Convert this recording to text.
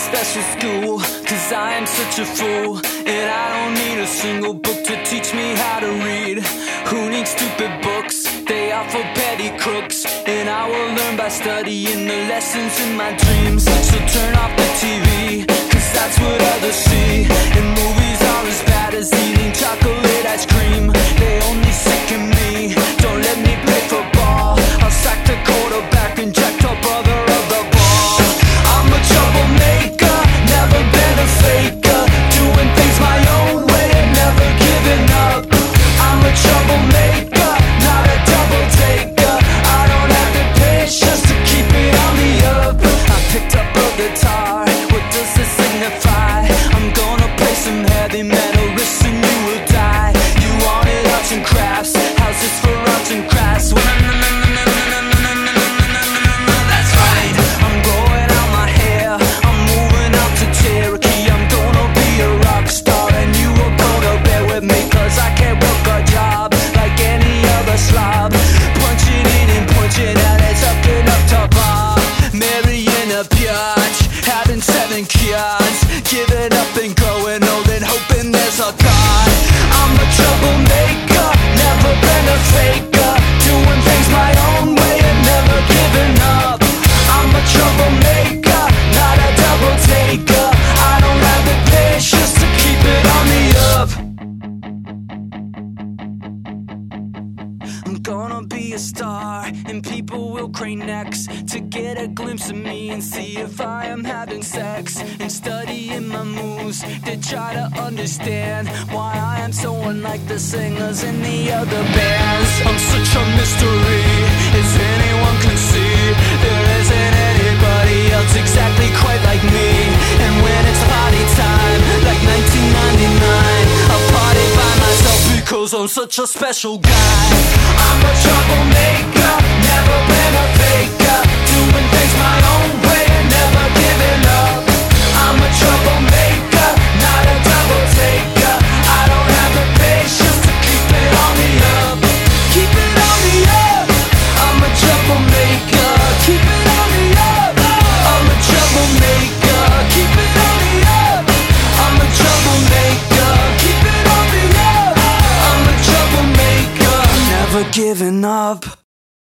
special school, cause I am such a fool. And I don't need a single book to teach me how to read. Who needs stupid books? They are for petty crooks. And I will learn by studying the lessons in my dreams. So turn off the TV, cause that's what others see. And movies are as bad as eating chocolate ice cream. They only sicken me, don't let me play football. I'll sack the quarterback and jack top brother of the ball. I'm a troublemaker, never been a faker. Doing things my own way and never giving up. I'm a troublemaker, not a double taker. I don't have the patience to keep it on the up. I picked up a guitar, what does this signify? I'm gonna play some heavy metal riffs and you will die. You wanted arts and crafts, how's this for arts and crafts? That's right, I'm growing out my hair, I'm moving out to Cherokee. I'm gonna be a rock star and you are gonna bear with me, cause I can't work a job like any other slob. Punching in and punching out and sucking up to Bob. Marrying a biatch, having 7 kids, giving up and growing old and hoping there's a God. I'm a troublemaker, never been a faker. Doing things my own way and never giving up. I'm a troublemaker, not a double taker. I don't have the patience to keep it on the up. I'm gonna be a star and people will crane necks to get a glimpse of me and see if I am having sex. And studying my moves to try to understand why I am so unlike the singers in the other bands. I'm such a mystery, as anyone can see. There isn't anybody else exactly quite like me. And when it's party time, like 1999, I'll party by myself because I'm such a special guy. I'm a troublemaker, never been a faker. Doing things my own way and never giving up. I'm a troublemaker, not a double taker. I don't have the patience to keep it on the up. Keep it on the up. I'm a troublemaker, keep it on the up. I'm a troublemaker, keep it on the up. I'm a troublemaker, keep it on the up. I'm a troublemaker, never giving up.